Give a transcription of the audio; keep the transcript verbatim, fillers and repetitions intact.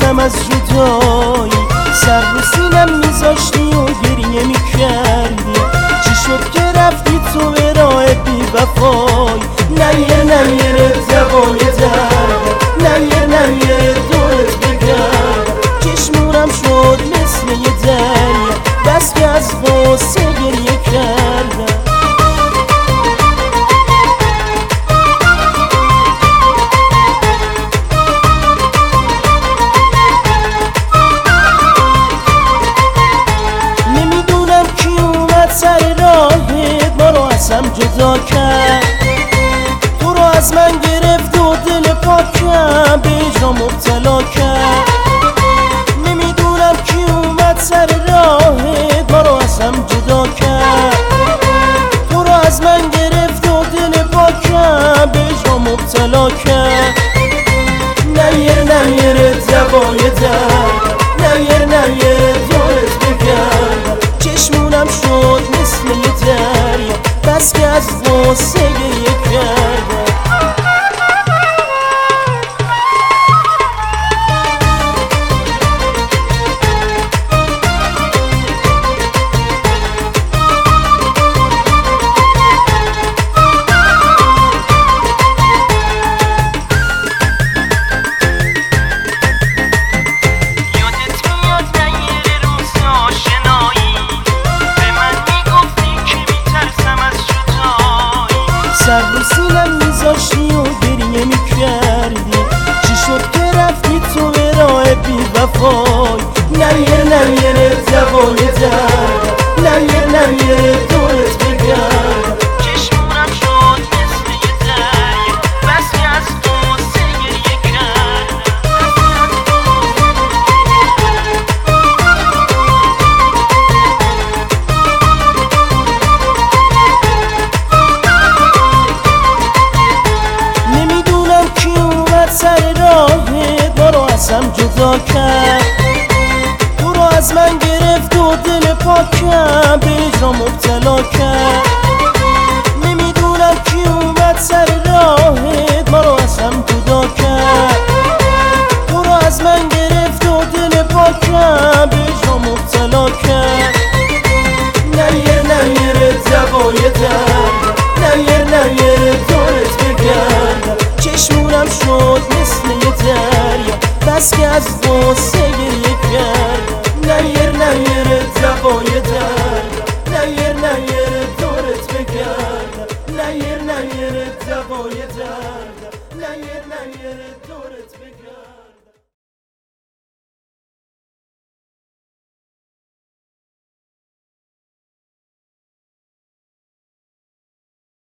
میترسم از جدایی، سر رو سینم میذاشتی و گریه میکردی. چی شد که رفتی تو به راه بی وفایی؟ نیر نیر دوای درد، نیر نیر دورت بگرد. چشمونم شد مثل یه دریا، بس که از غصه گریه کردم. سر راهت ما رو از هم جدا کرد، تو رو از من گرفت و دل پاکم به اجرا مبتلا کرد. نمیدونم کی اومد سر راهت ما رو از هم جدا کرد، تو رو از من گرفت و دل پاکم به اجرا مبتلا کرد. نیر نیر دوای درد، نیر نیر دورت بگردم. چشمونم شد مثل یه دریا، بس که از غصه گریه کردم. سر رو سینم میذاشتی و گریه میکردی. چی شد که رفتی تو به راه بی وفایی؟ نیر نیر دوای درد، نیر نیر دورت بگردم. چشمونم شد مثل یه دریا، بس که از غصه گریه کردم. سر راهت ما رو از هم جدا کرد، تو رو از من گرفت و دل پاکم به اجرا مبتلا کرد. نمیدونم کی اومد سر راهت ما رو از هم جدا کرد، تو رو از من گرفت و دل پاکم به اجرا مبتلا کرد. نیر نیر دوای درد، نیر نیر دورت بگردم. چشمونم شد مثل یه دریا، بس که از غصه گریه کردم. نیر نیر دوای درد، نیر نیر دورت بگردم. نیر نیر دوای درد، نیر نیر دورت بگردم.